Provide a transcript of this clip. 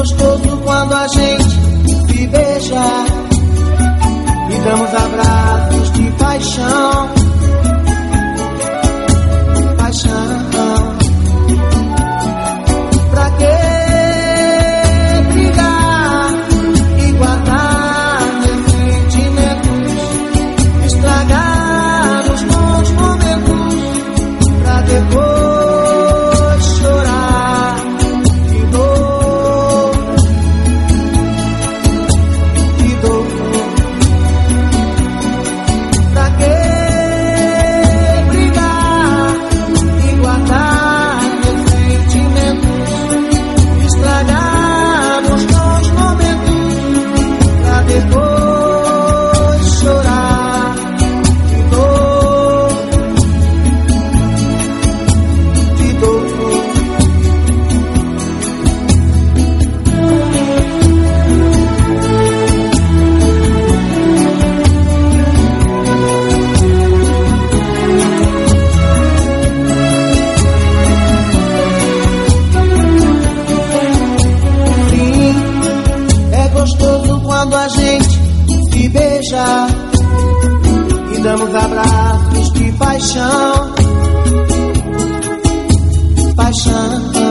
gostoso quando a gente se beija e damos abraços de paixão. Paixão. Pra que brigar e guardar sentimentos, estragar os bons momentos pra depois chorar de dor, de dor. Pra que brigar e guardar sentimentos, estragar os bons momentos pra depois chorar de dor, de dor. Sim, é gostoso quando a gente se beija e damos abraços de paixão. Paixão.